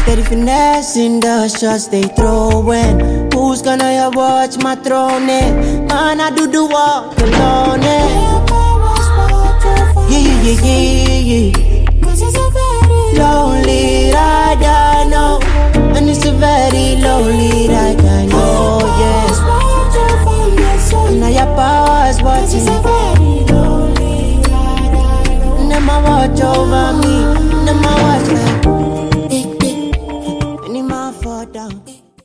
Steady finessing the shots they throwing. Who's gonna watch my throne? Man, I do the walk alone. Yeah. Cause it's a very lonely ride, I know. And it's a very lonely ride, I know, yes. And now your power's watching. Never watch over me, never watch me.